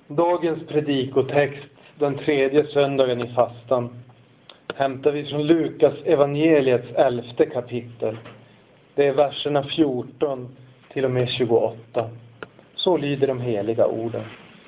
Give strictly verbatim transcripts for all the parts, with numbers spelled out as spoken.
Dagens predikotext, den tredje söndagen i fastan, hämtar vi från Lukas evangeliets elfte kapitel. Det är verserna fjorton till och med tjugoåtta. Så lyder de heliga orden.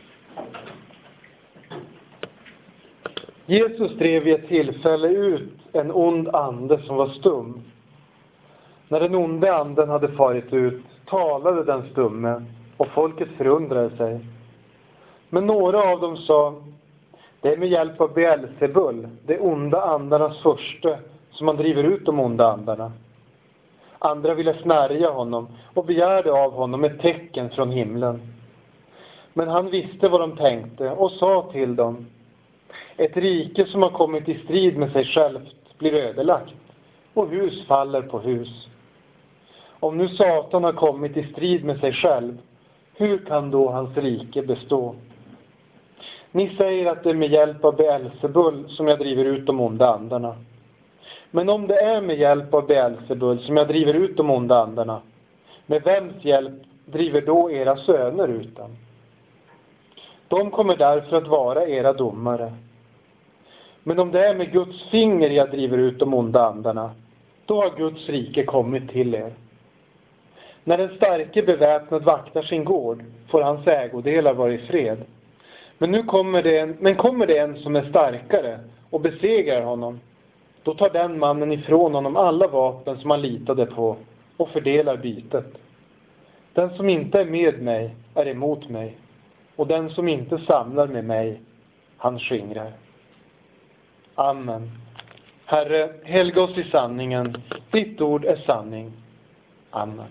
Jesus drev vid ett tillfälle ut en ond ande som var stum. När den onde anden hade farit ut talade den stumme och folket förundrade sig. Men några av dem sa: det är med hjälp av Beelzebul, det onda andarnas förste, som man driver ut de onda andarna. Andra ville snärja honom och begärde av honom ett tecken från himlen. Men han visste vad de tänkte och sa till dem: ett rike som har kommit i strid med sig självt blir ödelagt, och hus faller på hus. Om nu Satan har kommit i strid med sig själv, hur kan då hans rike bestå? Ni säger att det är med hjälp av Beelzebul som jag driver ut de onda andarna. Men om det är med hjälp av Beelzebul som jag driver ut de onda andarna, med vems hjälp driver då era söner ut dem? De kommer därför att vara era domare. Men om det är med Guds finger jag driver ut de onda andarna, då har Guds rike kommit till er. När den starke beväpnad vaktar sin gård får hans ägodelar vara i fred. Men nu kommer det en, men kommer det en som är starkare och besegrar honom, då tar den mannen ifrån honom alla vapen som han litade på och fördelar bytet. Den som inte är med mig är emot mig, och den som inte samlar med mig, han skingrar. Amen. Herre, helga oss i sanningen. Ditt ord är sanning. Amen.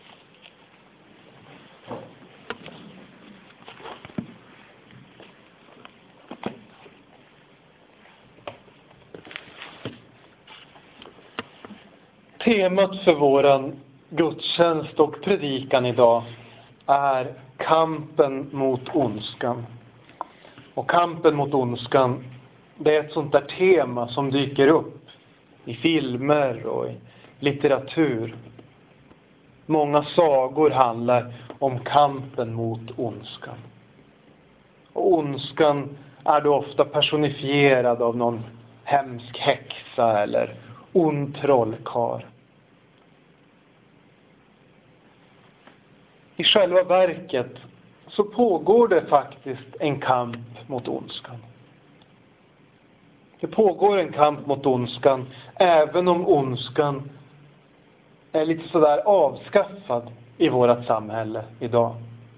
Temat för våran gudstjänst och predikan idag är kampen mot ondskan. Och kampen mot ondskan, det är ett sånt där tema som dyker upp i filmer och i litteratur. Många sagor handlar om kampen mot ondskan. Och ondskan är då ofta personifierad av någon hemsk häxa eller ond trollkarl. I själva verket så pågår det faktiskt en kamp mot ondskan. Det pågår en kamp mot ondskan, även om ondskan är lite sådär avskaffad i vårt samhälle idag.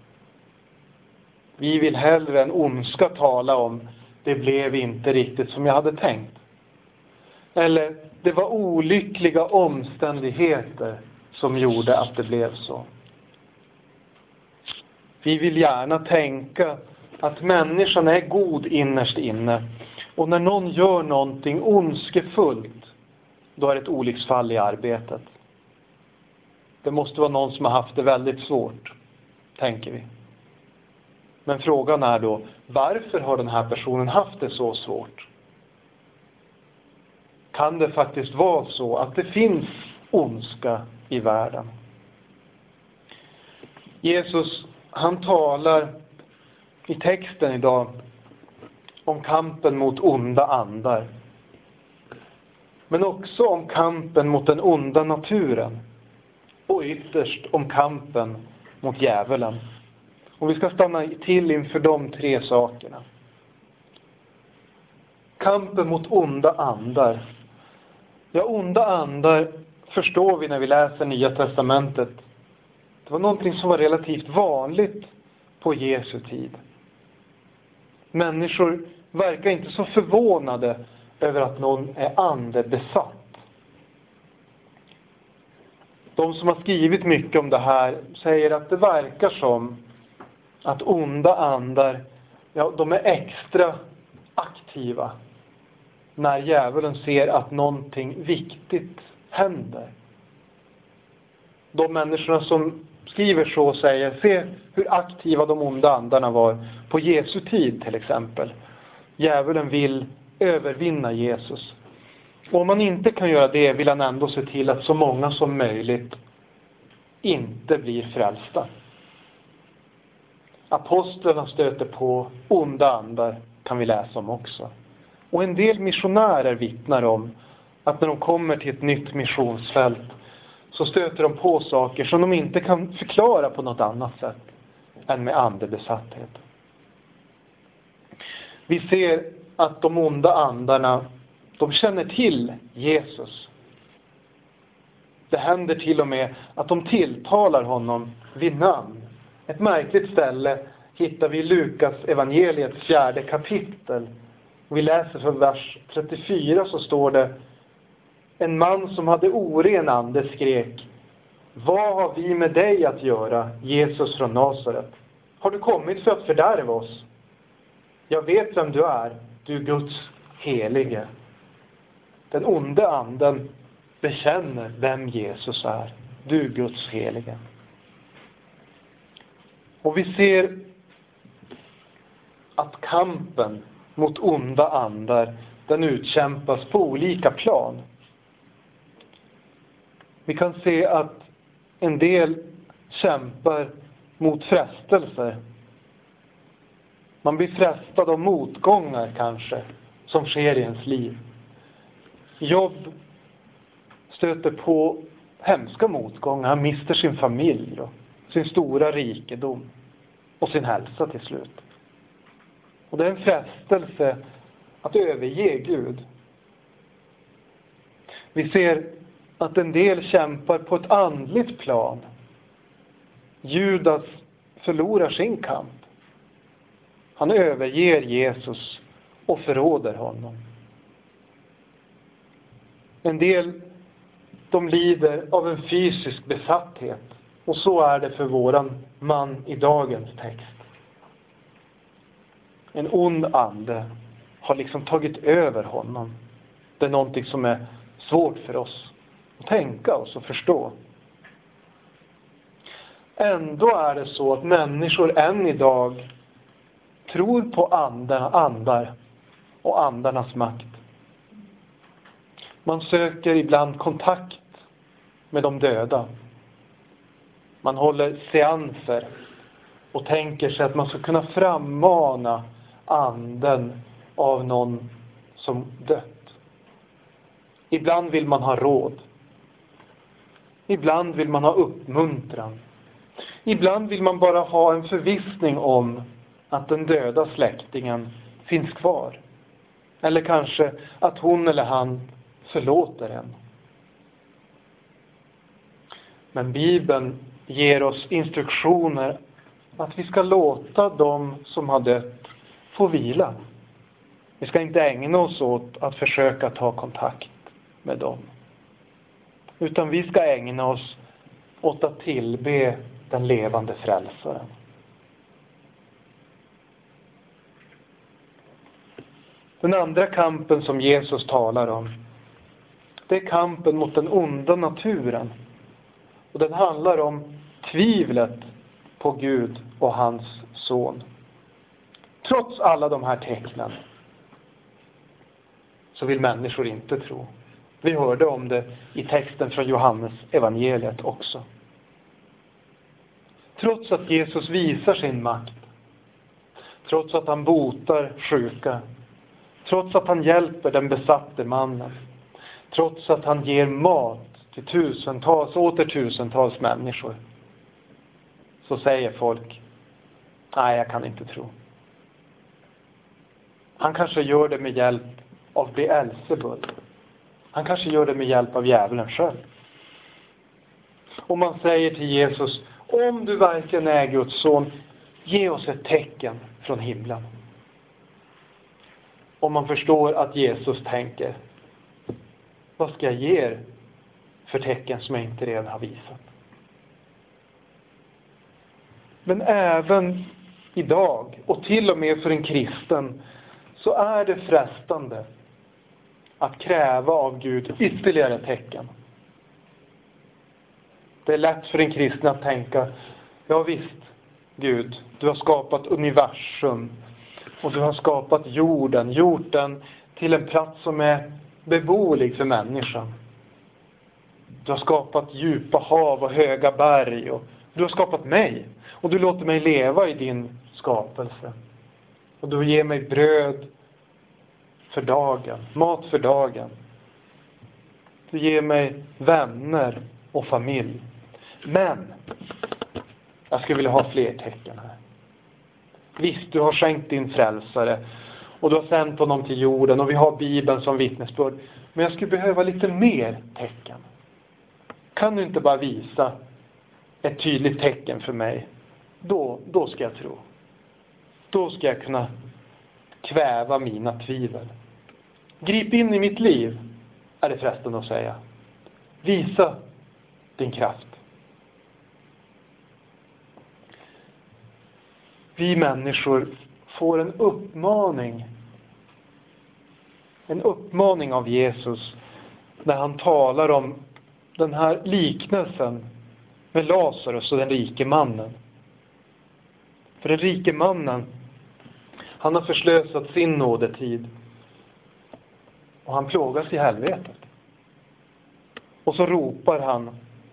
Vi vill hellre än ondska tala om: det blev inte riktigt som jag hade tänkt. Eller: det var olyckliga omständigheter som gjorde att det blev så. Vi vill gärna tänka att människan är god innerst inne. Och när någon gör någonting ondskefullt, då är det ett olycksfall i arbetet. Det måste vara någon som har haft det väldigt svårt, tänker vi. Men frågan är då: varför har den här personen haft det så svårt? Kan det faktiskt vara så att det finns ondska i världen? Jesus, han talar i texten idag om kampen mot onda andar. Men också om kampen mot den onda naturen. Och ytterst om kampen mot djävulen. Och vi ska stanna till inför de tre sakerna. Kampen mot onda andar. Ja, onda andar förstår vi när vi läser Nya testamentet. Det var någonting som var relativt vanligt på Jesu tid. Människor verkar inte så förvånade över att någon är andebesatt. De som har skrivit mycket om det här säger att det verkar som att onda andar, ja, de är extra aktiva när djävulen ser att någonting viktigt händer. De människorna som skriver så säger: se hur aktiva de onda andarna var på Jesu tid till exempel. Djävulen vill övervinna Jesus. Och om man inte kan göra det vill han ändå se till att så många som möjligt inte blir frälsta. apostlarna stöter på onda andar, kan vi läsa om också. Och en del missionärer vittnar om att när de kommer till ett nytt missionsfält så stöter de på saker som de inte kan förklara på något annat sätt än med andebesatthet. Vi ser att de onda andarna, de känner till Jesus. Det händer till och med att de tilltalar honom vid namn. Ett märkligt ställe hittar vi i Lukas evangeliets fjärde kapitel. Vi läser från vers trettiofyra, så står det: en man som hade oren ande skrek: vad har vi med dig att göra, Jesus från Nasaret? Har du kommit för att fördärva oss? Jag vet vem du är, du Guds helige. Den onde anden bekänner vem Jesus är, du Guds helige. Och vi ser att kampen mot onda andar, den utkämpas på olika plan. Vi kan se att en del kämpar mot frestelser. Man blir frestad av motgångar kanske, som sker i ens liv. Jobb stöter på hemska motgångar. Han mister sin familj och sin stora rikedom och sin hälsa till slut. Och det är en frestelse att överge Gud. Vi ser att en del kämpar på ett andligt plan. Judas förlorar sin kamp. Han överger Jesus och förråder honom. En del, de lider av en fysisk besatthet. Och så är det för våran man i dagens text. En ond ande har liksom tagit över honom. Det är någonting som är svårt för oss att tänka oss och förstå. Ändå är det så att människor än idag tror på andarna, andar och andarnas makt. Man söker ibland kontakt med de döda. Man håller seanser och tänker sig att man ska kunna frammana anden av någon som dött. Ibland vill man ha råd. Ibland vill man ha uppmuntran. Ibland vill man bara ha en förvissning om att den döda släktingen finns kvar. Eller kanske att hon eller han förlåter en. Men Bibeln ger oss instruktioner att vi ska låta dem som har dött få vila. Vi ska inte ägna oss åt att försöka ta kontakt med dem. Utan vi ska ägna oss åt att tillbe den levande frälsaren. Den andra kampen som Jesus talar om, det är kampen mot den onda naturen. Och den handlar om tvivlet på Gud och hans son. Trots alla de här tecknen så vill människor inte tro. Vi hörde om det i texten från Johannes evangeliet också. Trots att Jesus visar sin makt, trots att han botar sjuka, trots att han hjälper den besatte mannen, trots att han ger mat till tusentals och åter tusentals människor, så säger folk: nej, jag kan inte tro. Han kanske gör det med hjälp av Beelzebul. Han kanske gör det med hjälp av djävulen själv. Och man säger till Jesus: om du verkligen är Guds son, ge oss ett tecken från himlen. Och man förstår att Jesus tänker: vad ska jag ge er för tecken som jag inte redan har visat? Men även idag, och till och med för en kristen, så är det frestande att kräva av Gud ytterligare tecken. Det är lätt för en kristen att tänka: ja visst, Gud, du har skapat universum och du har skapat jorden, gjort den till en plats som är beboelig för människan. Du har skapat djupa hav och höga berg, och du har skapat mig och du låter mig leva i din skapelse. Och du ger mig bröd för dagen, mat för dagen. Du ger mig vänner och familj. Men jag skulle vilja ha fler tecken här. Visst, du har skänkt din frälsare och du har sänt honom till jorden och vi har Bibeln som vittnesbörd. Men jag skulle behöva lite mer tecken. Kan du inte bara visa ett tydligt tecken för mig? Då, då ska jag tro. Då ska jag kunna kväva mina tvivel. Grip in i mitt liv, är det förresten att säga. Visa din kraft. Vi människor får en uppmaning. En uppmaning av Jesus när han talar om den här liknelsen med Lazarus och den rike mannen. För den rike mannen, han har förslösat sin nådetid. Och han plågas i helvetet. Och så ropar han.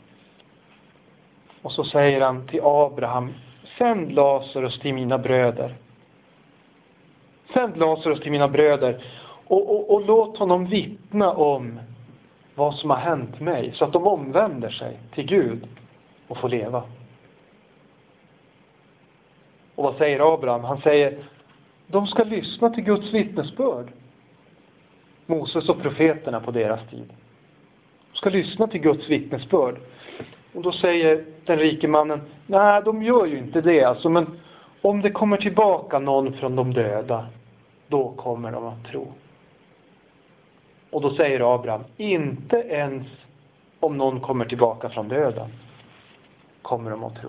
Och så säger han till Abraham: sänd Lazarus till mina bröder. Sänd Lazarus till mina bröder. Och, och, och låt honom vittna om vad som har hänt mig. Så att de omvänder sig till Gud och får leva. Och vad säger Abraham? Han säger: de ska lyssna till Guds vittnesbörd. Moses och profeterna på deras tid. De ska lyssna till Guds vittnesbörd. Och då säger den rike mannen: nej, de gör ju inte det. Alltså, men om det kommer tillbaka någon från de döda, då kommer de att tro. Och då säger Abraham: inte ens om någon kommer tillbaka från döden kommer de att tro.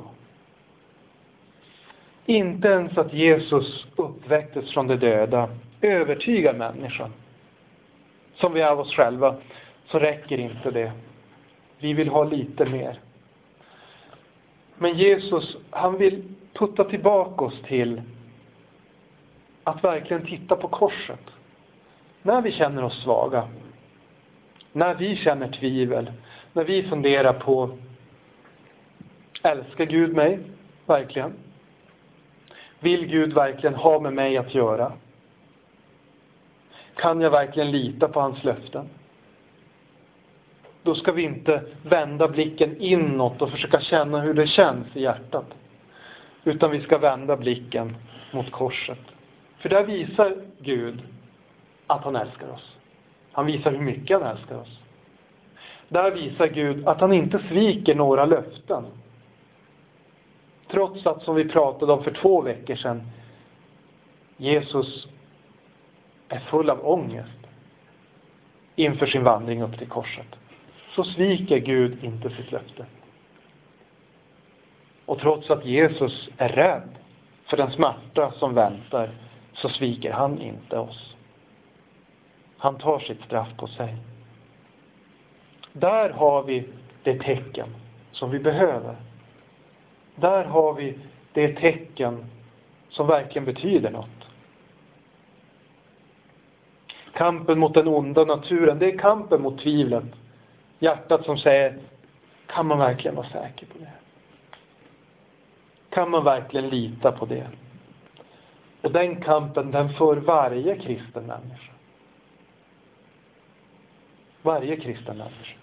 Inte ens att Jesus uppväcktes från de döda övertygar människan. Som vi är av oss själva, så räcker inte det. Vi vill ha lite mer. Men Jesus, han vill putta tillbaka oss till att verkligen titta på korset. När vi känner oss svaga. När vi känner tvivel. När vi funderar på: älskar Gud mig? Verkligen. Vill Gud verkligen ha med mig att göra? Kan jag verkligen lita på hans löften? Då ska vi inte vända blicken inåt och försöka känna hur det känns i hjärtat. Utan vi ska vända blicken mot korset. För där visar Gud att han älskar oss. Han visar hur mycket han älskar oss. Där visar Gud att han inte sviker några löften. Trots att, som vi pratade om för två veckor sedan, Jesus är full av ångest inför sin vandring upp till korset. Så sviker Gud inte sitt löfte. Och trots att Jesus är rädd för den smärta som väntar, så sviker han inte oss. Han tar sitt straff på sig. Där har vi det tecken som vi behöver. Där har vi det tecken som verkligen betyder något. Kampen mot den onda naturen, det är kampen mot tvivlet. Hjärtat som säger: kan man verkligen vara säker på det? Kan man verkligen lita på det? Och den kampen, den för varje kristen människa. Varje kristen människa.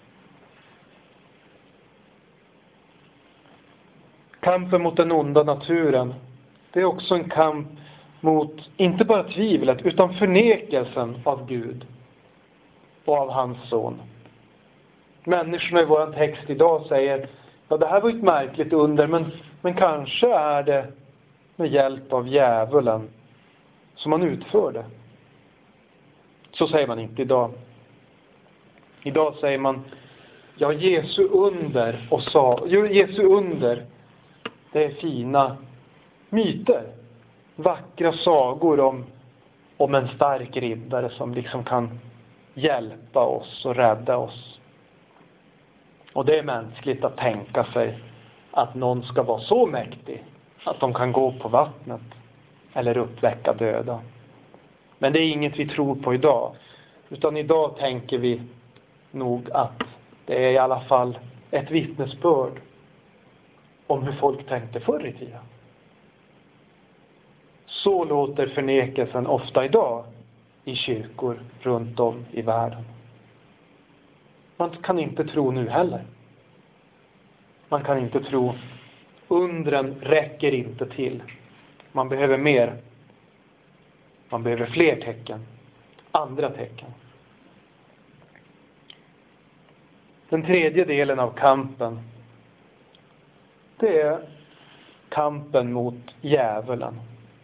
Kampen mot den onda naturen, det är också en kamp mot inte bara tvivlet utan förnekelsen av Gud och av hans son. Människorna i vår text idag säger: ja, det här var ett märkligt under, men, men kanske är det med hjälp av djävulen som man utförde. Så säger man inte idag. Idag säger man: ja, Jesu under och sa, Jesu under, det är fina myter. Vackra sagor om, om en stark riddare som liksom kan hjälpa oss och rädda oss. Och det är mänskligt att tänka sig att någon ska vara så mäktig att de kan gå på vattnet eller uppväcka döda. Men det är inget vi tror på idag. Utan idag tänker vi nog att det är i alla fall ett vittnesbörd om hur folk tänkte förr i tiden. Så låter förnekelsen ofta idag i kyrkor runt om i världen. Man kan inte tro nu heller. Man kan inte tro. Undren räcker inte till. Man behöver mer. Man behöver fler tecken. Andra tecken. Den tredje delen av kampen, det är kampen mot djävulen.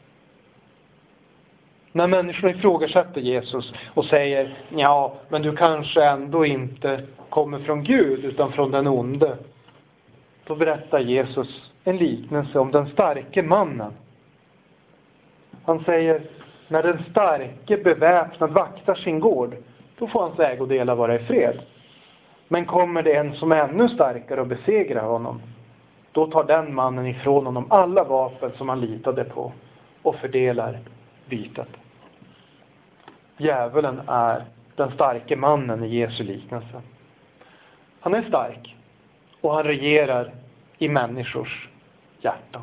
När människor ifrågasätter Jesus och säger, ja, men du kanske ändå inte kommer från Gud utan från den onde. Då berättar Jesus en liknelse om den starke mannen. Han säger, när den starke beväpnad vaktar sin gård, då får hans ägodelar vara i fred. Men kommer det en som är ännu starkare och besegrar honom, då tar den mannen ifrån honom alla vapen som han litade på och fördelar bytet. Djävulen är den starke mannen i Jesu liknelse. Han är stark och han regerar i människors hjärtan.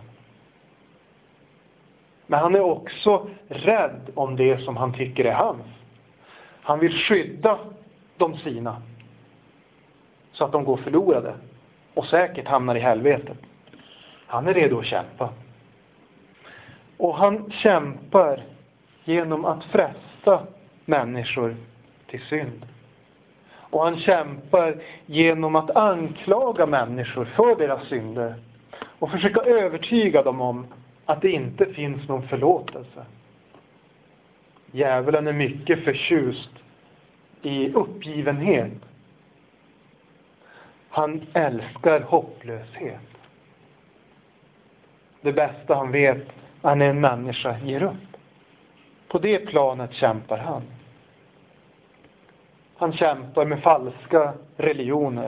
Men han är också rädd om det som han tycker är hans. Han vill skydda de sina så att de går förlorade och säkert hamnar i helvetet. Han är redo att kämpa. Och han kämpar genom att fresta människor till synd. Och han kämpar genom att anklaga människor för deras synder och försöka övertyga dem om att det inte finns någon förlåtelse. Djävulen är mycket förtjust i uppgivenhet. Han älskar hopplöshet. Det bästa han vet är när en människa ger upp. På det planet kämpar han. Han kämpar med falska religioner.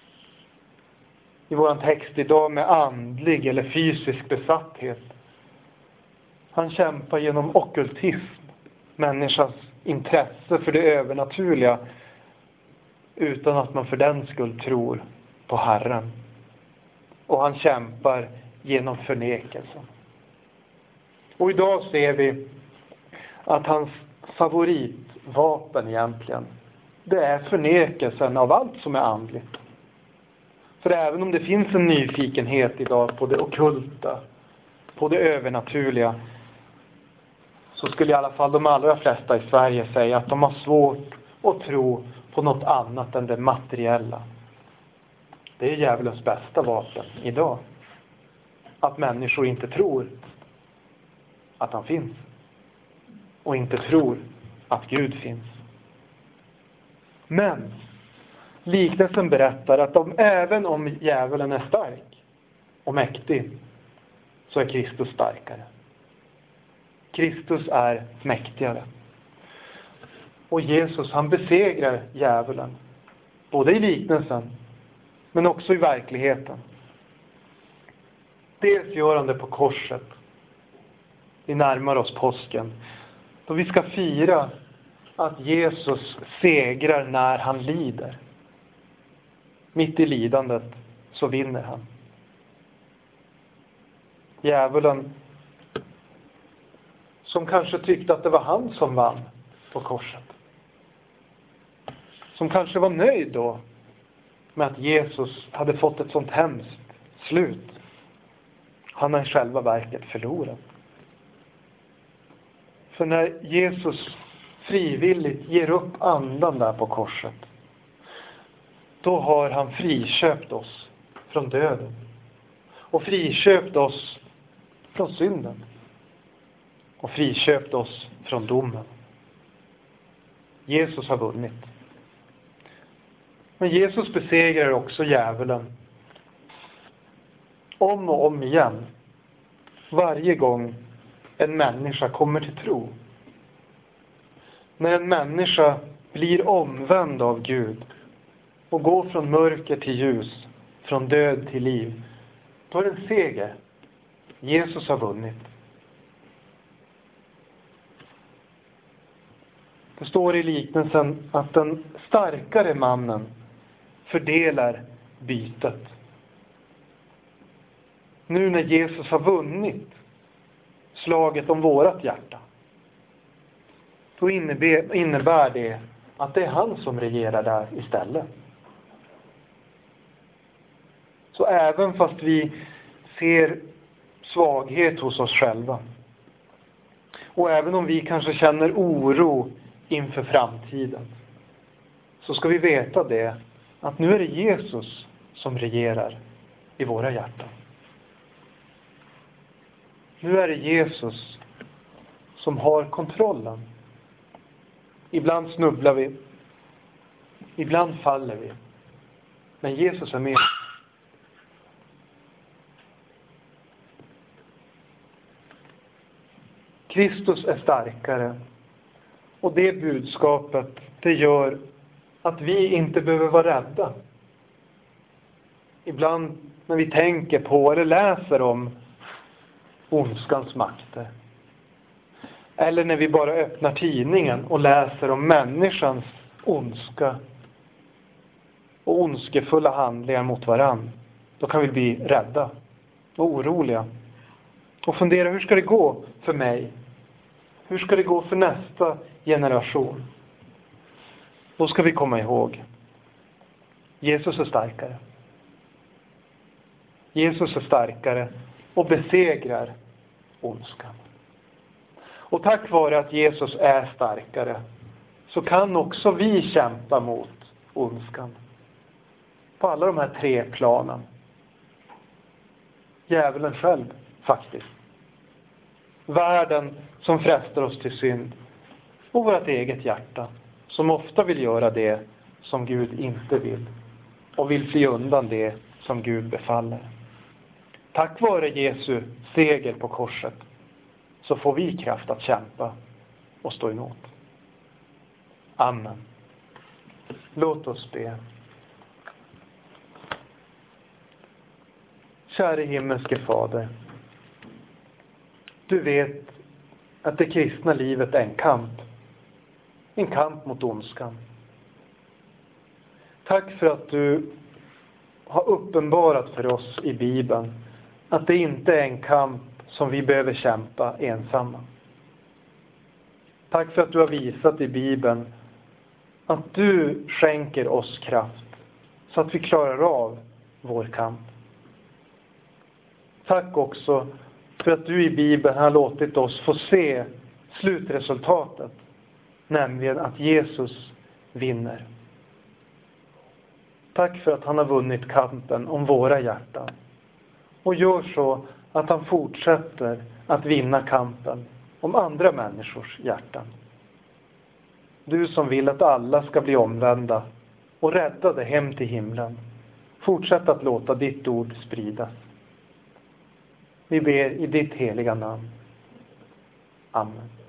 I vår text idag med andlig eller fysisk besatthet. Han kämpar genom ockultism, människans intresse för det övernaturliga, utan att man för den skull tror på Herren. Och han kämpar genom förnekelsen. Och idag ser vi att hans favoritvapen egentligen, det är förnekelsen av allt som är andligt. För även om det finns en nyfikenhet idag på det ockulta, på det övernaturliga, så skulle i alla fall de allra flesta i Sverige säga att de har svårt att tro på något annat än det materiella. Det är djävulens bästa vapen idag. Att människor inte tror att han finns. Och inte tror att Gud finns. Men liknelsen berättar att om, även om djävulen är stark och mäktig, så är Kristus starkare. Kristus är mäktigare. Och Jesus, han besegrar djävulen. Både i liknelsen, men också i verkligheten. Dels gör han det på korset. Vi närmar oss påsken. Då vi ska fira att Jesus segrar när han lider. Mitt i lidandet så vinner han. Djävulen, som kanske tyckte att det var han som vann på korset. Som kanske var nöjd då med att Jesus hade fått ett sånt hemskt slut. Han har i själva verket förlorat. För när Jesus frivilligt ger upp andan där på korset, då har han friköpt oss från döden. Och friköpt oss från synden. Och friköpt oss från domen. Jesus har vunnit. Men Jesus besegrar också djävulen. Om och om igen. Varje gång en människa kommer till tro. När en människa blir omvänd av Gud och går från mörker till ljus, från död till liv, då är det en seger. Jesus har vunnit. Det står i liknelsen att den starkare mannen fördelar bytet. Nu när Jesus har vunnit, slaget om vårat hjärta, då innebär, innebär det att det är han som regerar där istället. Så även fast vi ser svaghet hos oss själva, och även om vi kanske känner oro inför framtiden, så ska vi veta det, att nu är det Jesus som regerar i våra hjärtan. Nu är det Jesus som har kontrollen. Ibland snubblar vi, ibland faller vi, men Jesus är med. Kristus är starkare, och det budskapet, det gör att vi inte behöver vara rädda. Ibland när vi tänker på eller läser om ondskans makter, eller när vi bara öppnar tidningen och läser om människans ondska och ondskefulla handlingar mot varann, då kan vi bli rädda och oroliga och fundera, hur ska det gå för mig? Hur ska det gå för nästa generation? Då ska vi komma ihåg, Jesus är starkare. Jesus är starkare och besegrar ondskan. Och tack vare att Jesus är starkare, så kan också vi kämpa mot ondskan. På alla de här tre planen. Djävulen själv, faktiskt. Världen som frestar oss till synd. Och vårt eget hjärta, som ofta vill göra det som Gud inte vill. Och vill fly undan det som Gud befaller. Tack vare Jesu seger på korset, så får vi kraft att kämpa och stå emot. Amen. Låt oss be. Käre himmelske Fader, du vet att det kristna livet är en kamp. En kamp mot ondskan. Tack för att du har uppenbarat för oss i Bibeln att det inte är en kamp som vi behöver kämpa ensamma. Tack för att du har visat i Bibeln att du skänker oss kraft så att vi klarar av vår kamp. Tack också för att du i Bibeln har låtit oss få se slutresultatet, nämligen att Jesus vinner. Tack för att han har vunnit kampen om våra hjärtan. Och gör så att han fortsätter att vinna kampen om andra människors hjärtan. Du som vill att alla ska bli omvända och räddade hem till himlen. Fortsätt att låta ditt ord spridas. Vi ber i ditt heliga namn. Amen.